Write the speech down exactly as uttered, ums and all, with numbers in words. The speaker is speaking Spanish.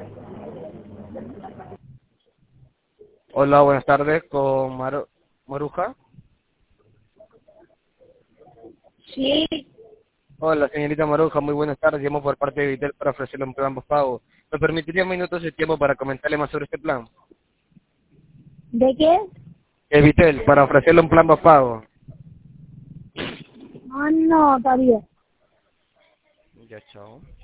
Hola, buenas tardes, con Maru Maruja. Sí, Hola, señorita Maruja, muy buenas tardes. Llamo por parte de Vitel para ofrecerle un plan postpago. ¿Me permitiría minutos de tiempo para comentarle más sobre este plan? ¿de qué? De Vitel, para ofrecerle un plan postpago. Ah, no, todavía. Ya, chao.